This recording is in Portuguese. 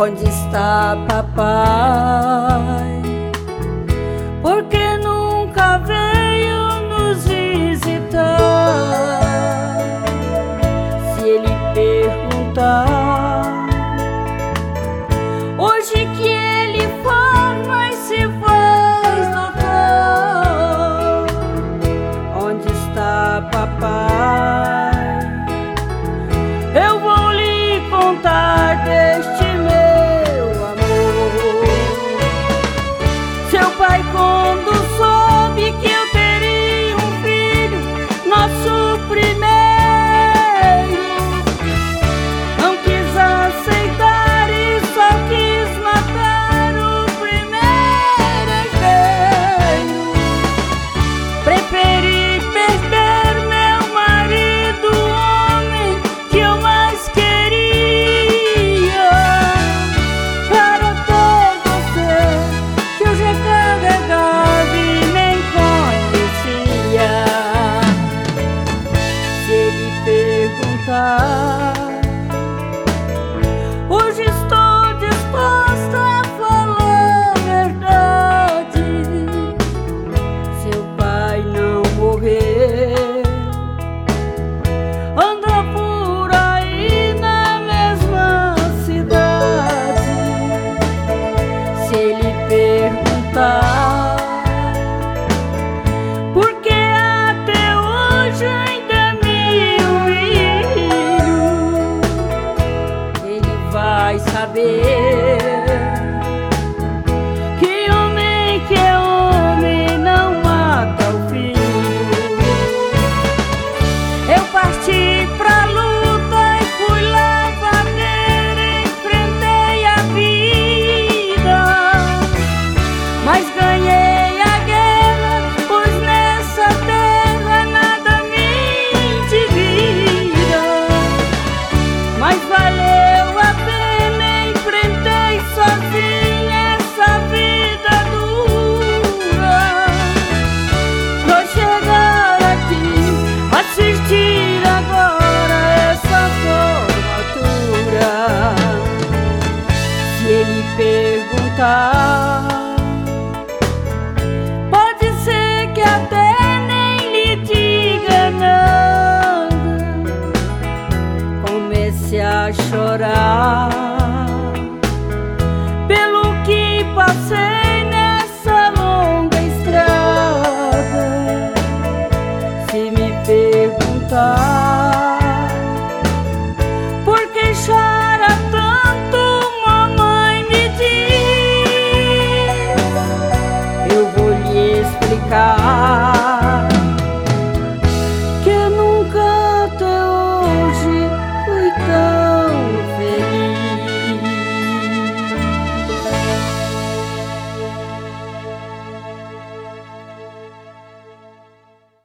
Onde está papai? Porque nunca veio nos visitar. Se ele perguntar hoje que ele faz, mas se faz notar. Onde está papai? Eu vou lhe contar deste meu amor. Seu pai, quando soube que eu teria um filho, nosso primeiro, não quis aceitar e só quis matar o primeiro herdeiro. Preferi perder meu marido, o homem que eu mais queria, para ter você que eu já carregava e nem conhecia. Se ele perguntar, hoje estou disposta a falar a verdade. Seu pai não morreu, anda por aí na mesma cidade. Se ele perguntar por que até hoje ainda me humilho, ele vai saber que é homem não mata o filho. Eu parti pra luta e fui lavadeira, enfrentei a vida, mas ganhei a guerra, pois nessa terra nada me divida. Mas valeu a pena, enfrentei sozinha essa vida dura, pra chegar aqui, assistir agora essa formatura. Se ele perguntar, pode ser que até nem lhe diga nada. Comece a chorar.